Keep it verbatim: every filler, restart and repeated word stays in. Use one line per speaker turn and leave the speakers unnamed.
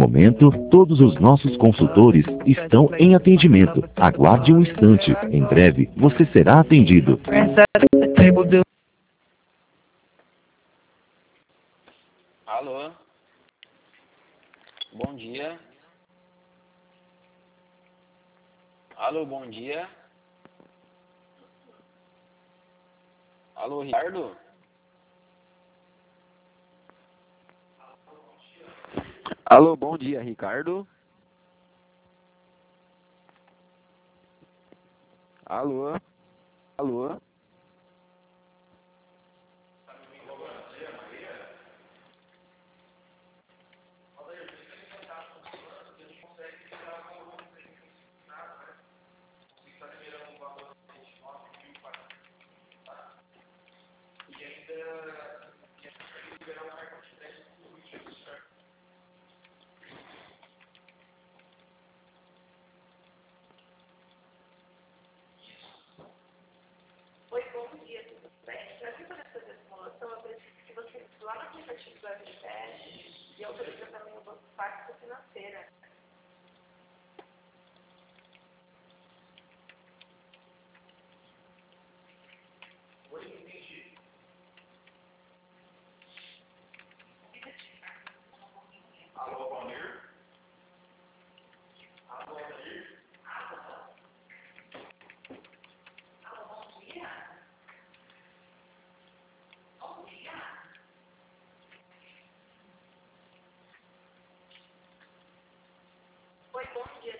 momento, todos os nossos consultores estão em atendimento. Aguarde um instante. Em breve, você será atendido.
Alô? Bom dia. Alô, bom dia. Alô, Ricardo? Alô, bom dia, Ricardo? Alô? Alô?
Oi, bom dia, tudo bem? Para que poder fazer a simulação, eu preciso que você entre lá no aplicativo do F T S e autoriza também o banco Pacto Financeira. Oi, bom dia,